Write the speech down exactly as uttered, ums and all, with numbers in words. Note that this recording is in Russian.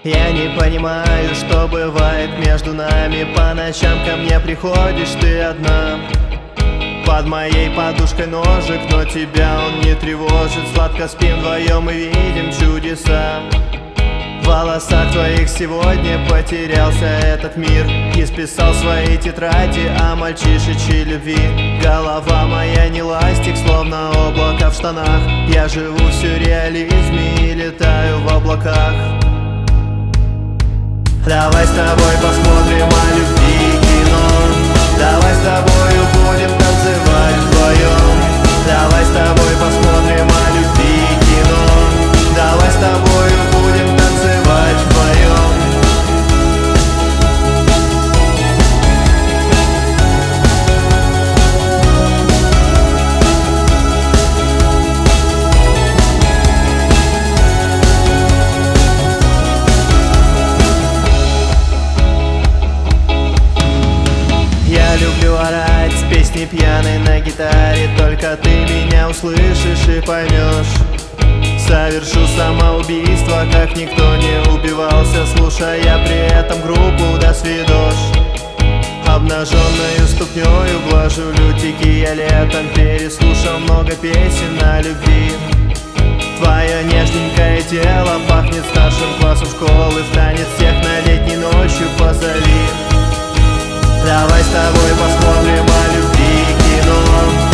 Я не понимаю, что бывает между нами. По ночам ко мне приходишь ты одна. Под моей подушкой ножик, но тебя он не тревожит. Сладко спим вдвоем и видим чудеса. В волосах твоих сегодня потерялся этот мир. Исписал свои тетради о мальчишечьей любви. Голова моя не ластик, словно облако в штанах. Я живу в сюрреализме и летаю в облаках. Давай с тобой посмотрим о любви кино. Давай с тобою будем танцевать вдвоем. Давай с тобой посмотрим о любви кино. Давай с тобою будем танцевать вдвоем. Я люблю орать с песней пьяной на гитаре. Только ты меня услышишь и поймешь. Совершу самоубийство, как никто не убивался, слушая при этом группу «До свидос». Обнаженную ступнёю глажу лютики. Я летом переслушал много песен о любви. Твое нежненькое тело пахнет старшим классом школы. В танец всех на летней ночью позови. Давай с тобой посмотрим о любви кино.